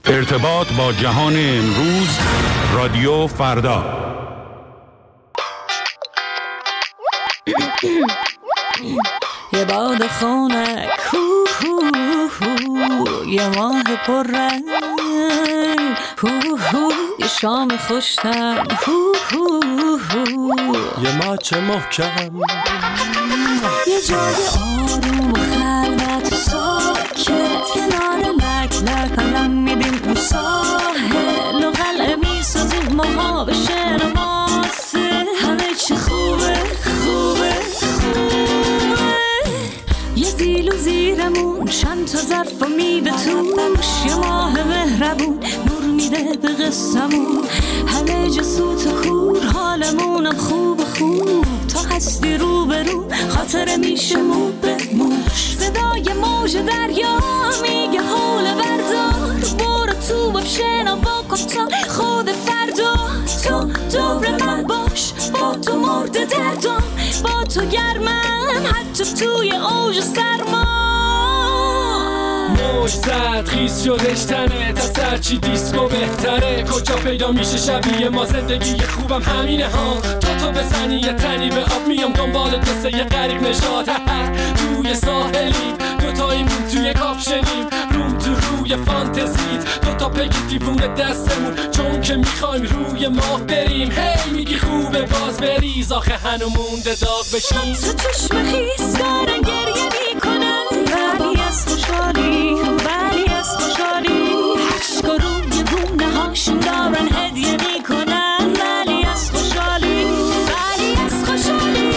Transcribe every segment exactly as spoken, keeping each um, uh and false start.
ارتباط با جهان امروز، رادیو فردا. یه باد خنک، یه ماه پررنگ، یه شام خوش‌طعم، یه ماچ محکم، یه جای آروم و خلوت و ساکت، کنار لک لک قلم میدیم اون ساحل و قلعه میسازیم ماها به شعر و ماسه. همه چی خوبه خوبه خوبه، یه زیل و زیرمون، چند تا ظرف و میوه توش، یه ماه مهربون نور میده به قصه‌مون. همه جا سوت و کور، حالمونم خوب خوب، تا هستی رو به رو خاطره میشه مو به موش. صدای موج دریا میگه حول بردار، برو تو باب شنوا کن تا خود فردا. تو دور من باش، با تو مرد دردم، با تو گرمم حتی توی اوج سرما. موج زد خیز شدش تنه، تا سرچی دیسکو بهتره. کجا پیدا میشه شبیه ما، زندگی خوبم همینه ها. تو تو بزنی یه تنی به آب، میام دنبال دسته یه غریق نشاد. توی ساحلیم دوتاییمون توی کاپشنیم، روم تو روی فانتزیت، دوتا پگی دیوونه دستمون، چون که میخوایم روی ماه بریم. هی میگی خوبه باز بریز، آخه هنو مونده داغ بشیم. تو چشم خیس دارن گریه میکنن، ولی از خوشحالی ولی از خوشحالی عشق و روی گونه هاشون دارن هدیه میکنن، ولی از خوشحالی ولی از خوشحالی.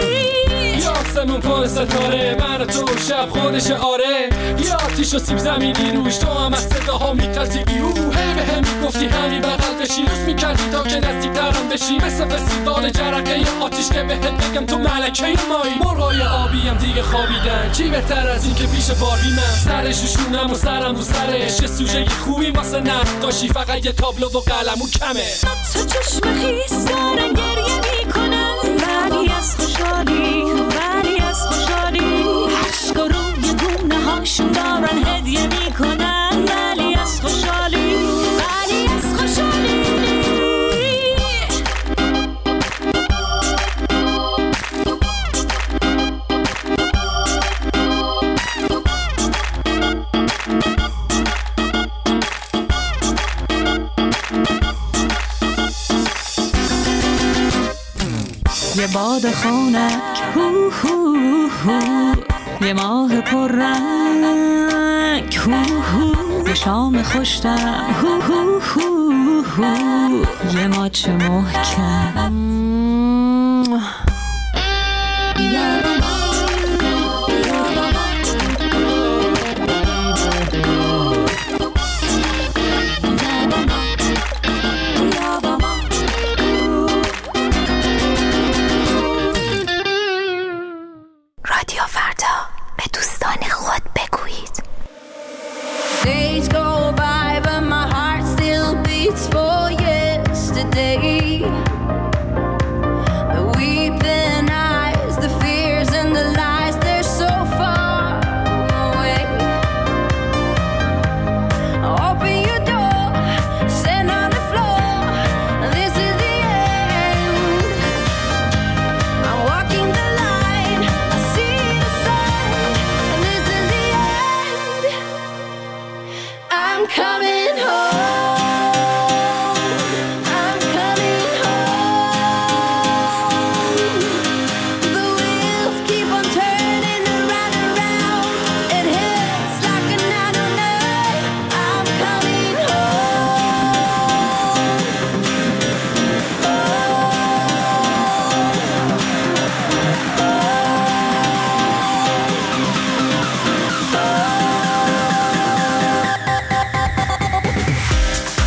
یاسمون پر ستاره، من و تو شب خودش آره. یه آتیش و سیب زمینی روش، تو هم از صداها میترسیدی. او هی به هم میگفتی همین بغل بشی، لوس میکردی تا که نزدیک ترم بشی. مثل فستیوال جرقه ی آتیش که بهت بگم تو ملکه مایی. مرغای آبی هم دیگه خوابیدن، چی بهتر از این که پیش باربی من سرش و شونم و سرم رو سرش. یه سوژه خوبی واسه نقاشی، فقط یه تابلو و قلمون کمه. تو چشم خیس دارن گریه میکنن، ولی از خوشحالی ولی از خوشحالی عشق و روی گونه هاشون دارن هدیه میکنن، ولی از خوشحالی ولی از خوشحالی. یه باد خنک، هو هو هو، یه ماه پررنگ، هو هو، یه شام خوش‌طعم، هو هو هو هو، یه ماچ محکم. رادیو فردا، به دوستان خود بگویید. Days go by but my heart still beats for yesterday. The weeping eyes, the fears and the lies, they're so far away. Open your door, stand on the floor, this is the end. I'm walking the line, I see the sign, and this is the end. I'm coming home, I'm coming home. The wheels keep on turning around and around, it hits like a nine oh nine. I'm coming home, home, home.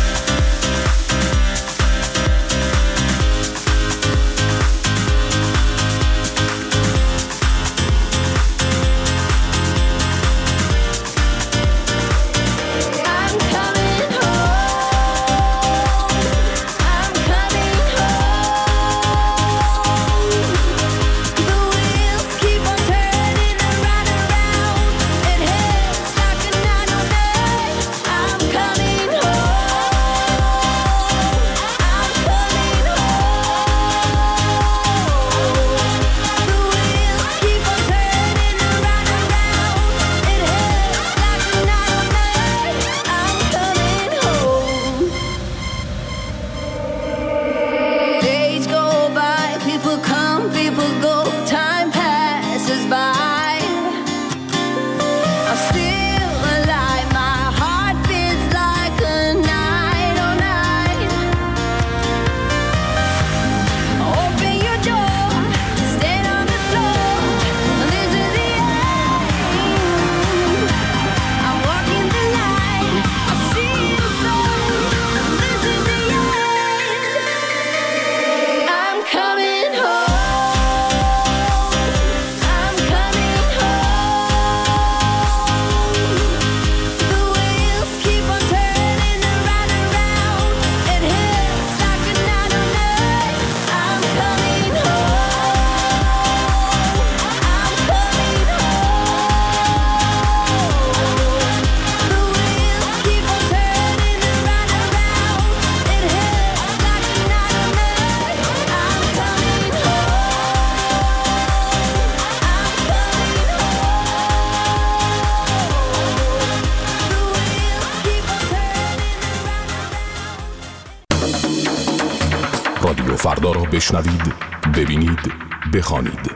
فردا را بشنوید، ببینید، بخوانید.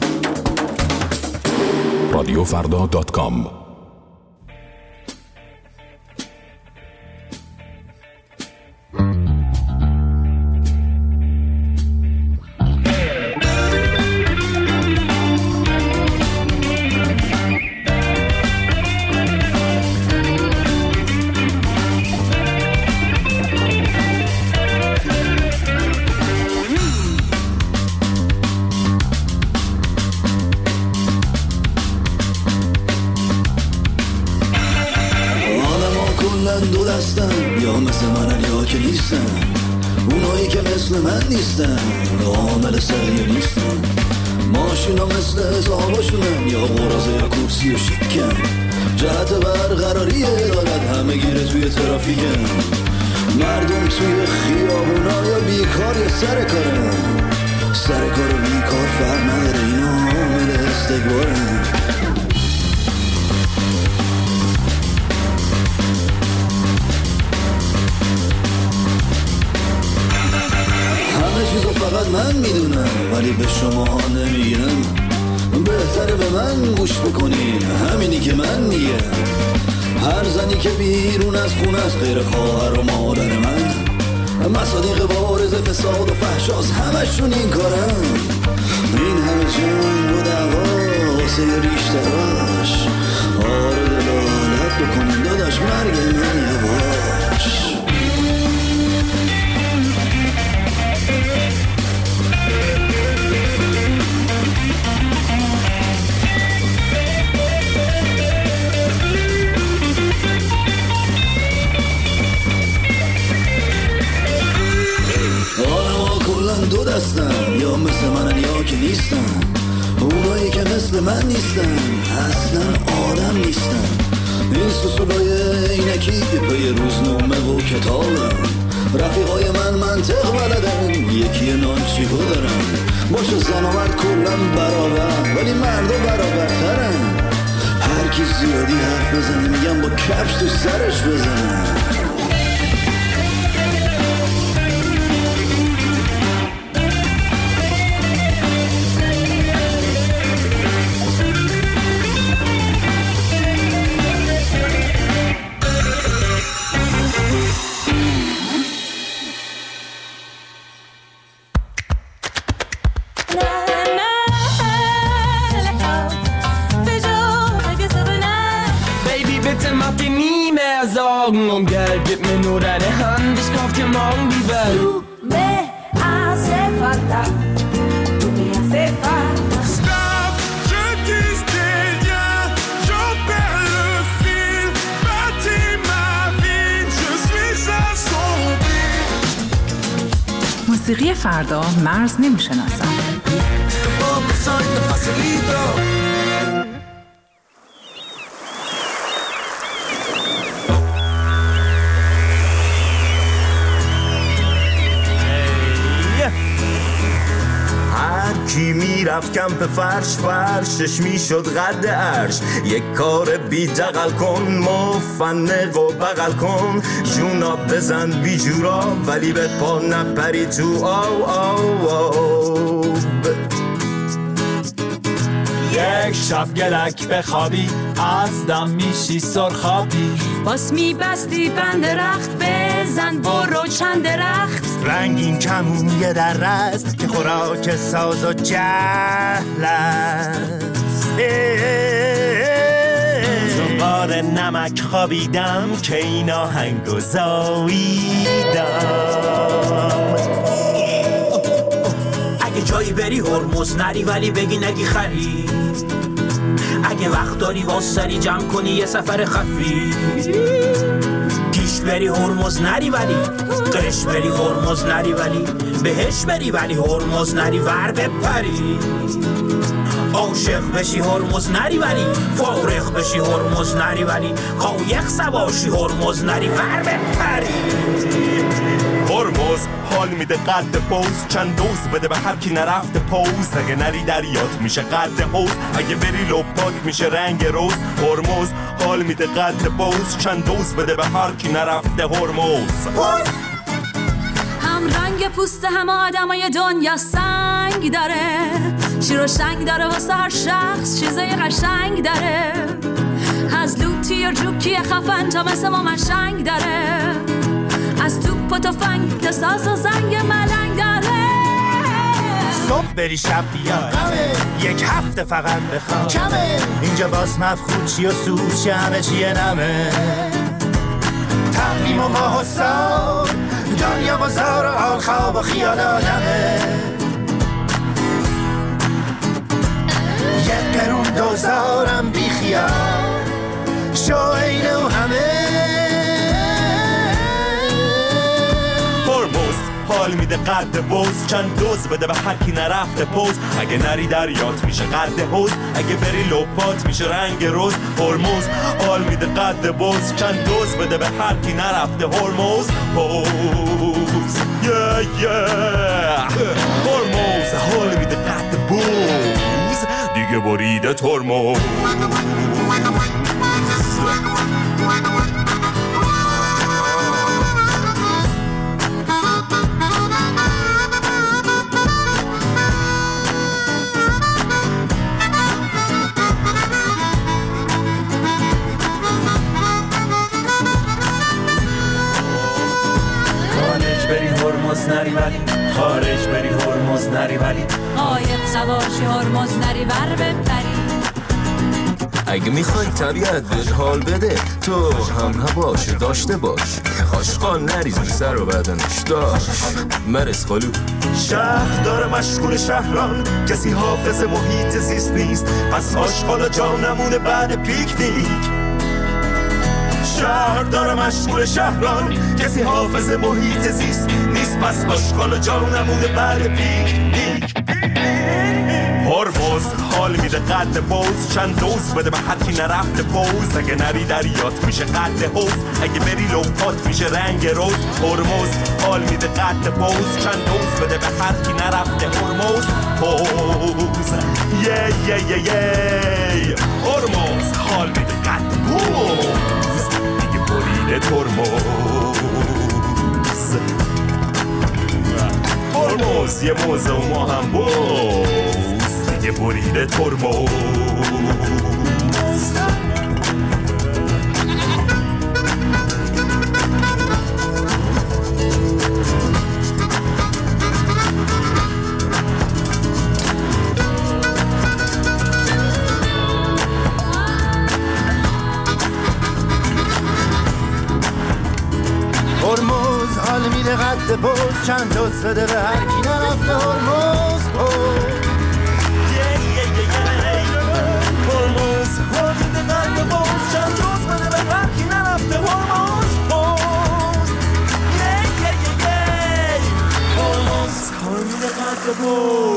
رادیو فردا دات کام. دو دستن یا مثل منن یا که نیستن، اونایی که مثل من نیستن عامل سریع نیستن. ماشینا مثل حساباشونن یا غرازه یا کرسی و شیکن، جهت برقراری عدالت همه گیره توی ترافیکن. مردم توی خیابونا یا بیکار یا سر کارن، سر کار و بیکار فرق نداره، اینا عامل استکبارن. چیزو فقط من میدونم ولی به شما نمیگم. بهتره به من گوش بکنین، همینی که من میگم. هر زنی که بیرون از خونه از غیر خواهر و مادر من، مصادیق بارز فساد و فحشاست همشون این کارن. این همه جنگ و دعوا واسه ریشتراش، آره دلالت بکنین داداش مرگ من یواش. دو دستن یا مثل منن یا که نیستن، اونایی که مثل من نیستن اصلا آدم نیستن. این سوسولای اینکی پی روزنامه و کتابن، رفیقای من منطق بلدن، یکی نانچیکو دارن. باشه زن و مرد کلن برابر ولی مردا برابرترن. هر کی زیادی حرف بزنه میگم با کفش تو سرش بزنن. Und Geld, gib mir nur deine Hand, ich kauf dir morgen die Welt. Tu me hace falta, tu me hace falta. Stop, je distille rien, j'en perds le fil. Bâtis ma vie, je suis assombri. موسیقی فردا مرز نمیشناسد. کی میرفت کمپ فرش، فرشش میشد قد عرش. یک کار بی دقل کن، مفنق و بغل کن. جونا بزن بی جورا ولی به پا نپری تو آو آو آو. یک شب گلک بخوابی از دم میشی سرخابی. باس میبستی بند رخت، بزن برو چند درخت. رنگین کمون یه در است که خوراک ساز و جهل است. چون بار نمک خوابیدم که این آهنگو زاییدم. اگه جایی بری هرمز نری ولی بگی نگی خری. اگه وقت داری واسری جمع کنی یه سفر خفی. پیش بری هرمز نری ولی قش بری هرمز نری ولی بهش بری ولی هرمز نری ور بپری. عاشق بشی هرمز نری ولی فارغ بشی هرمز نری ولی قایق سواشی هرمز نری ور بپری. هرمز حال میده قد پوز، چند دوز بده به هر کی نرفته پوز. اگه نری دریات میشه قد حوز، اگه بری لپات میشه رنگ روز. هرمز حال میده قد پوز، چند دوز بده به هر کی نرفته هرمز. هم رنگ رنگ پوست همه آدمای دنیا سنگ داره، شیر و شنگ داره واسه هر شخص چیزای قشنگ داره، از لوتی و جوکی خفن تا مثل ما منشنگ داره، از توپ و تفنگ تا ساز و زنگ ملنگ داره. صبح بری شب بیای یک هفته فقط بخواب کمه، اینجا باز مفخود چی و سود چی همه چیه نمه، تقویم و ماه و سال دنیا بازار و حال خواب و خیال آدمه، یک قرون دوزارم بی خیال شو اینه و همه. هرمز حال میده قد بوز، چند دوز بده به هر کی نرفته پوز، اگه نری دریات میشه قد حوز، اگه بری لپات میشه رنگ روز. هرمز حال میده قد بوز، چند دوز بده به هر کی نرفته هرمز پوز. yeah, yeah. هرمز حال میده قد بوز، دیگه بریده ترمز. نری ولی خارج بری هرمز نری ولی قایق سوارشی هرمز نری ور بپری. اگه میخوای طبیعت بهت حال بده تو هم هواش داشته باش، آشغال نریز بی سر و بدنش داشت مرس خالو. شهر داره مشغول شهران، کسی حافظ محیط زیست نیست، پس آشغال جا نمونه بعد پیکنیک. شهر داره مشغول شهران، کسی حافظ محیط زیست نیست، پس آشغال جا نمونه بعد پیکنیک. هرمز حال میده قد بوز، چند دوز بده به هر کی نرفته پوز، اگه نری دریات میشه قد حوز، اگه بری لوپات میشه رنگ روز. هرمز حال میده قد بوز، چند دوز بده به هر کی نرفته هرمز پوز. یه یه یه یه هرمز حال میده قد بوز، دیگه بریده ترمز. هرمز یه موزه و ما هم بوز، دیگه بریده ترمز. هرمز حال میده قد بوز، چند دوز بده به هر کی نرفته هرمز پوز. هرمز حال میده قد بوز، چند دوز بده به هر کی نرفته هرمز پوز. هرمز حال میده قد بوز.